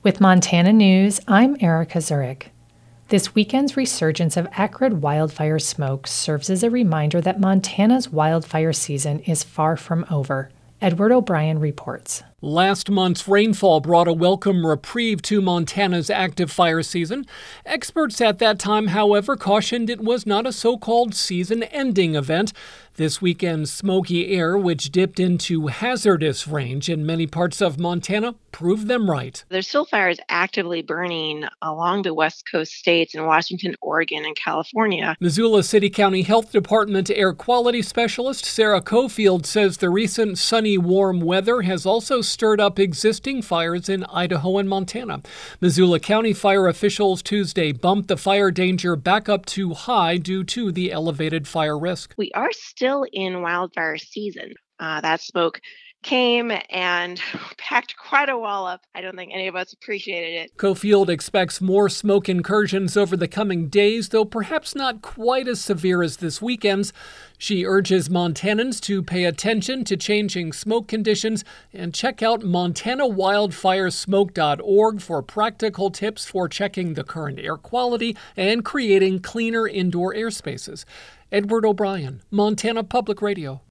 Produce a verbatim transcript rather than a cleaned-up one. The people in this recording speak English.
With Montana News, I'm Erica Zurich. This weekend's resurgence of acrid wildfire smoke serves as a reminder that Montana's wildfire season is far from over. Edward O'Brien reports. Last month's rainfall brought a welcome reprieve to Montana's active fire season. Experts at that time, however, cautioned it was not a so-called season-ending event. This weekend's smoky air, which dipped into hazardous range in many parts of Montana, proved them right. There's still fires actively burning along the West Coast states in Washington, Oregon, and California. Missoula City County Health Department air quality specialist Sarah Cofield says the recent sunny, warm weather has also stirred up existing fires in Idaho and Montana. Missoula County fire officials Tuesday bumped the fire danger back up to high due to the elevated fire risk. We are still in wildfire season. Uh, that smoke came and packed quite a wall up. I don't think any of us appreciated it. Cofield expects more smoke incursions over the coming days, though perhaps not quite as severe as this weekend's. She urges Montanans to pay attention to changing smoke conditions and check out montana wildfire smoke dot org for practical tips for checking the current air quality and creating cleaner indoor air spaces. Edward O'Brien, Montana Public Radio.